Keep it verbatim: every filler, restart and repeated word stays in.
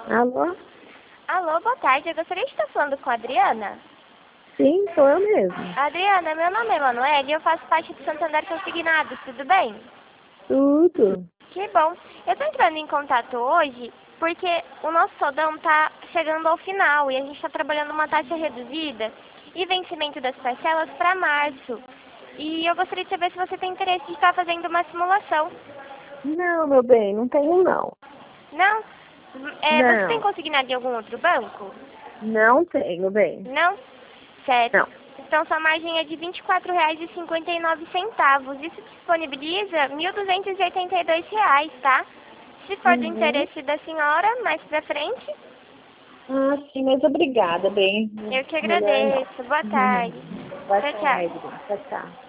Alô? Alô, boa tarde. Eu gostaria de estar falando com a Adriana. Sim, sou eu mesmo. Adriana, meu nome é Manoel e eu faço parte do Santander Consignados, tudo bem? Tudo. Que bom. Eu estou entrando em contato hoje porque o nosso soldão está chegando ao final e a gente está trabalhando uma taxa reduzida e vencimento das parcelas para março. E eu gostaria de saber se você tem interesse de estar fazendo uma simulação. Não, meu bem, não tenho não. Não? É, você tem Não, consignado em algum outro banco? não tenho, bem. Não? Certo. Não. Então sua margem é de vinte e quatro reais e cinquenta e nove centavos. Isso disponibiliza mil duzentos e oitenta e dois reais, tá? Se for do Uhum. interesse da senhora, mais pra frente, Ah, sim, mas obrigada, bem. eu que Melhor não. agradeço. Boa Uhum. tarde. Boa Tchau, tarde, tchau. bem. Tchau, tchau.